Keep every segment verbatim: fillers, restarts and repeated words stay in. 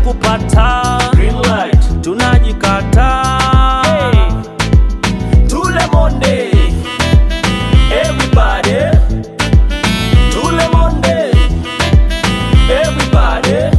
nishakupata. Green light, tunajikata. Hey. Tule monde, everybody. Tule monde, everybody.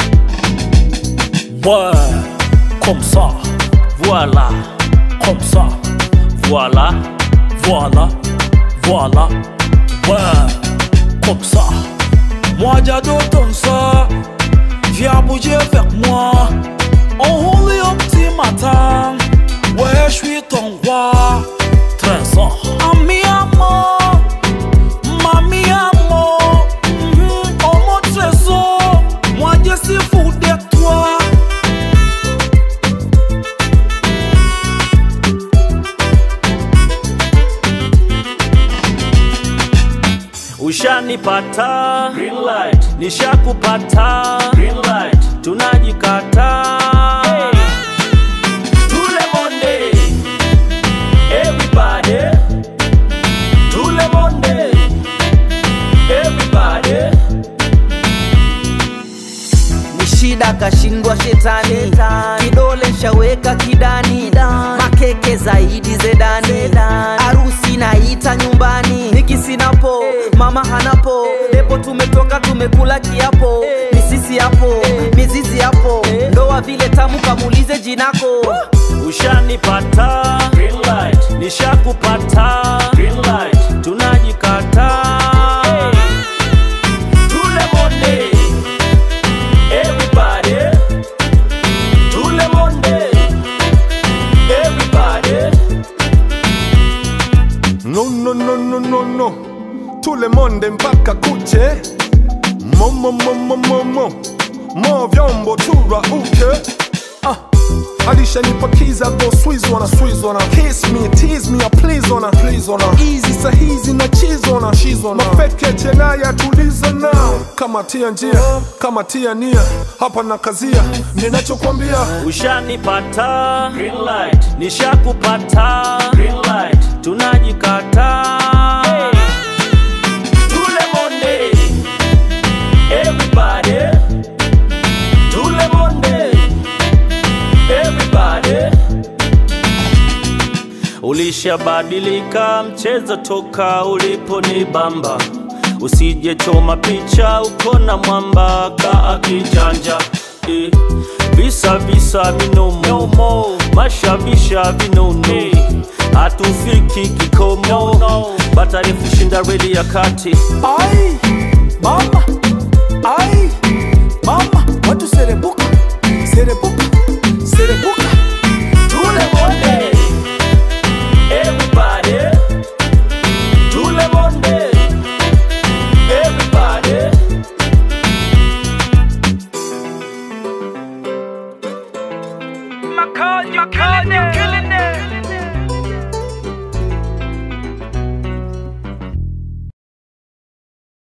Ouais, comme ça, Voilà, comme ça, voilà, voilà, voilà. Ouais, comme ça. Moi j'adore ton ça. Viens bouger avec moi. On roule un petit matin. Ouais, je suis ton roi. Trésor. Ami amour, mami amour. Mm-hmm. Oh mon trésor, moi je suis fou de toi. ushanipata. Green light, nishakupata. Green light, tunajikata. Hey. Tule monde, everybody. Tule monde, everybody. Nishida kashindwa shetani, kidole shaweka kidani, makeke zaidi zedani, arusi naita nyumbani. Niki sinapo, mama hanapo, depo tumetoka tumekula kiapo. Misisi hapo, mizizi hapo, ndoa vile tamu kamulize jinako. Ushanipata. Green light, nishakupata. Green light, tunajikata. Hey. Tule monde, everybody. Tule monde, everybody. No no no no no no. Tule monde mpaka kuche. Mo mo mo mo mo mo. Mo vyombo tura uke. Ah. Alishanipakiza go squeeze on her, squeeze on her. Kiss me, tease me, I please on her, please on her. Easy sahizi na cheese on her, cheese on her. Mafeke chena ya tuliza na. Kama tia njia, kama tia nia. Hapa na kazia, ninachokwambia. Ushanipata. Green light, nishakupata. Green light, tunajikata. Hey. Tule monde, everybody. Tule monde, everybody. Ulishabadilika mchezo toka uliponibamba. Usije choma picha uko na mwamba kaa kijanja. Eh. Visa visa vinomo, mashabisha vinono. Hatufiki kikomo, no, no. Batari fushinda redi ya kati. Ai, mama, ai, mama, watu serebuka, serebuka, serebuka. Tule monde, everybody. Tule monde, everybody. Makonya, makonya.